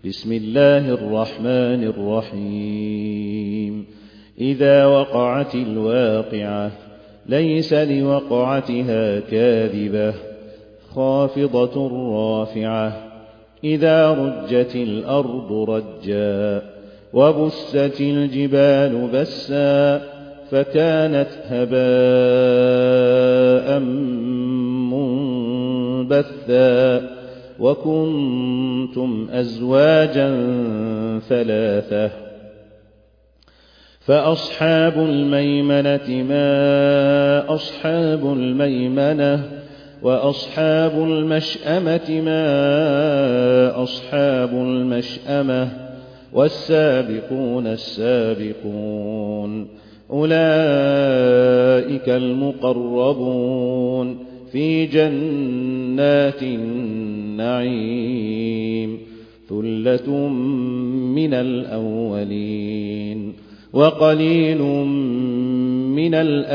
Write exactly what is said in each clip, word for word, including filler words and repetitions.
بسم الله الرحمن الرحيم إذا وقعت الواقعة ليس لوقعتها كاذبة خافضة رافعة إذا رجت الأرض رجا وبست الجبال بسا فكانت هباء منبثا وكنتم أزواجا ثلاثة فأصحاب الميمنة ما أصحاب الميمنة وأصحاب المشأمة ما أصحاب المشأمة والسابقون السابقون أولئك المقربون في جنات النعيم ثلة من الأولين وقليل من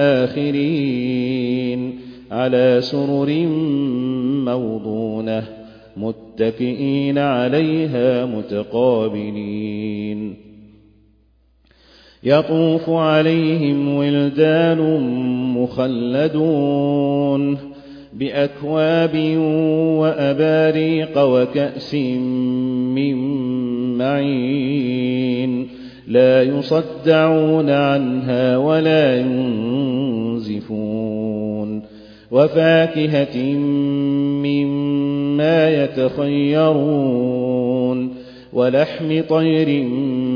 الآخرين على سرر موضونة متكئين عليها متقابلين يطوف عليهم ولدان مخلدون بأكواب وأباريق وكأس من معين لا يصدعون عنها ولا ينزفون وفاكهة مما يتخيرون ولحم طير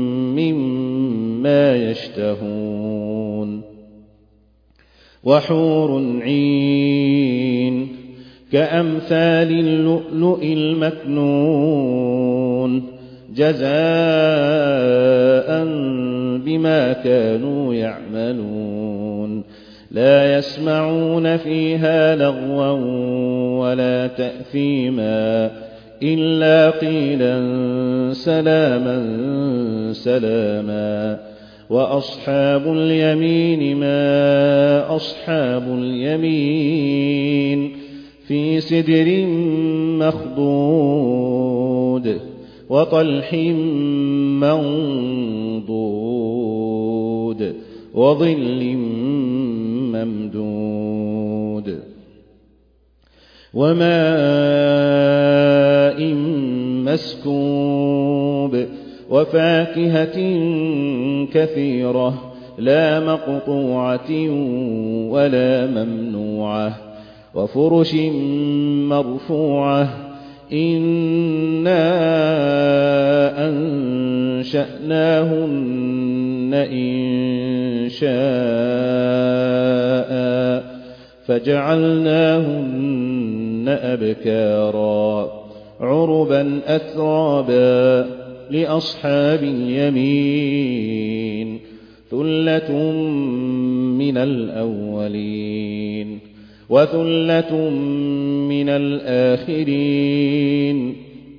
مما يشتهون وحور عين كأمثال اللؤلؤ المكنون جزاء بما كانوا يعملون لا يسمعون فيها لغوا ولا تأثيما إلا قيلا سلاما سلاما وأصحاب اليمين ما أصحاب اليمين في سدر مخضود وطلح منضود وظل ممدود وماء مسكوب وفاكهة كثيرة لا مقطوعة ولا ممنوعة وفرش مرفوعة إنا أنشأناهن إن شاء فجعلناهن أبكارا عربا أترابا لأصحاب اليمين ثلة من الأولين وثلة من الآخرين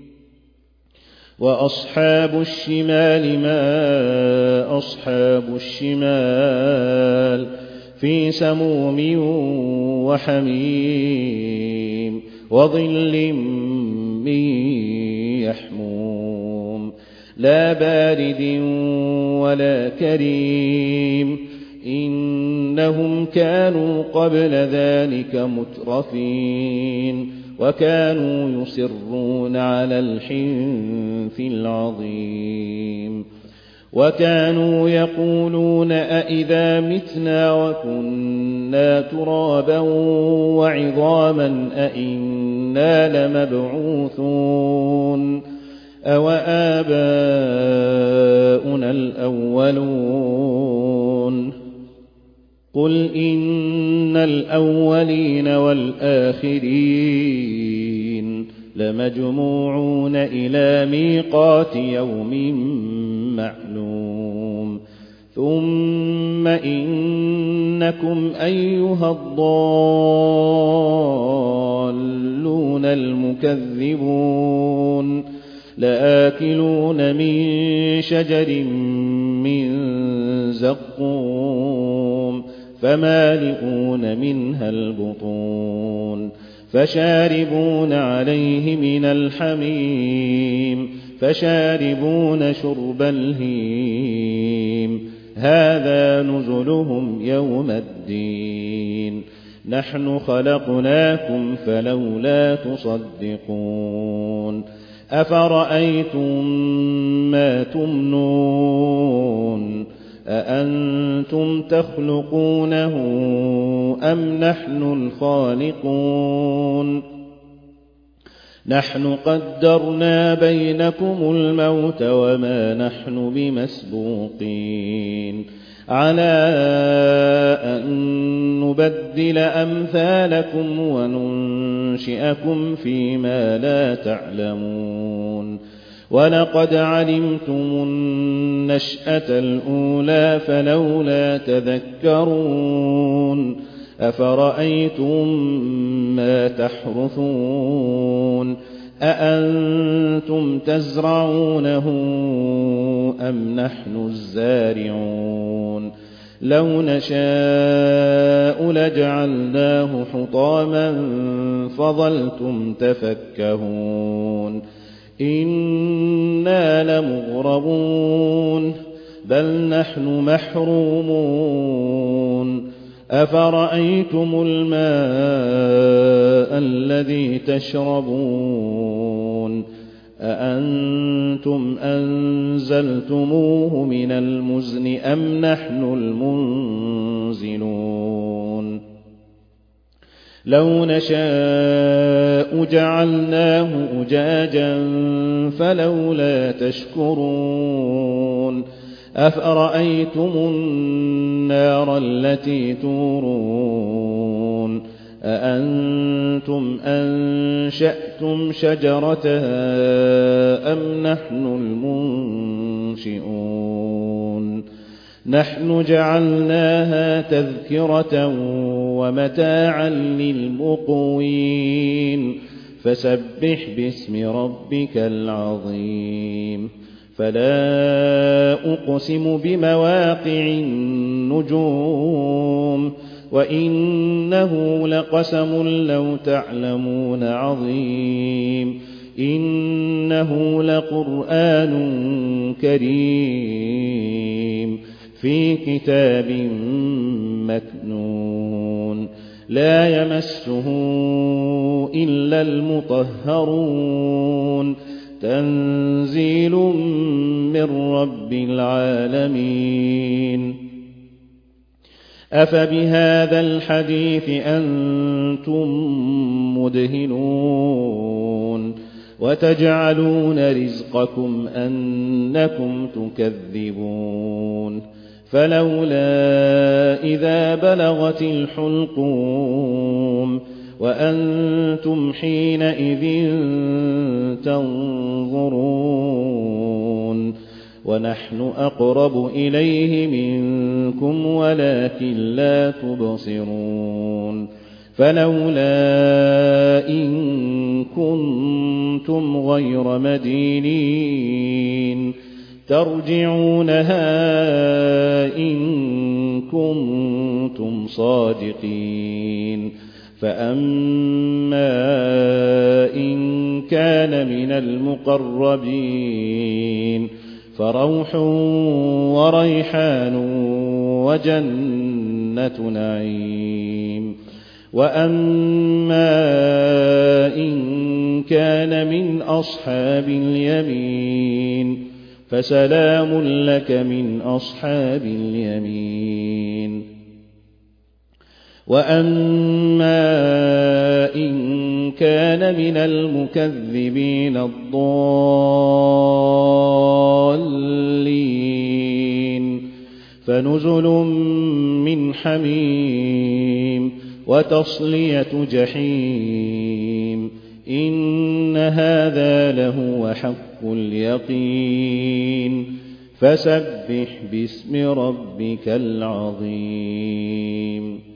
وأصحاب الشمال ما أصحاب الشمال في سموم وحميم وظل من يحموم لا بارد ولا كريم إنهم كانوا قبل ذلك مترفين وكانوا يصرون على الحنث العظيم وكانوا يقولون أئذا متنا وكنا ترابا وعظاما أئنا لمبعوثون أو آباؤنا الأولون قل إن الأولين والآخرين لمجموعون إلى ميقات يوم معلوم ثم إنكم أيها الضالون المكذبون لآكلون من شجر من زقوم فمالئون منها البطون فشاربون عليه من الحميم فشاربون شرب الهيم هذا نزلهم يوم الدين نحن خلقناكم فلولا تصدقون أفرأيتم ما تمنون أأنتم تخلقونه أم نحن الخالقون نحن قدرنا بينكم الموت وما نحن بمسبوقين على أن نبدل أمثالكم وننشئكم فيما لا تعلمون ولقد علمتم النشأة الأولى فلولا تذكرون أفرأيتم ما تحرثون أأنتم تزرعونه أم نحن الزارعون لو نشاء لجعلناه حطاما فظلتم تفكهون إنا لمغرمون بل نحن محرومون أفرأيتم الماء الذي تشربون أأنتم أنزلتموه من المزن أم نحن المنزلون لو نشاء جعلناه أجاجا فلولا تشكرون أفرأيتم النار التي تورون أأنتم أنشأتم شجرتها أم نحن المنشئون نحن جعلناها تذكرة ومتاعا للمقوين فسبح باسم ربك العظيم فلا أقسم بمواقع النجوم وإنه لقسم لو تعلمون عظيم إنه لقرآن كريم في كتاب مكنون لا يمسه إلا المطهرون تنزيل من رب العالمين أفبهذا الحديث أنتم مدهنون وتجعلون رزقكم أنكم تكذبون فلولا إذا بلغت الحلقوم وأنتم حينئذ تنظرون ونحن أقرب إليه منكم ولكن لا تبصرون فلولا إن كنتم غير مدينين ترجعونها إن كنتم صادقين فأما إن كان من المقربين فروح وريحان وجنة نعيم وأما إن كان من أصحاب اليمين فسلام لك من أصحاب اليمين وأما إن كان من المكذبين الضالين فنزل من حميم وتصلية جحيم إن هذا لهو حق اليقين فسبح باسم ربك العظيم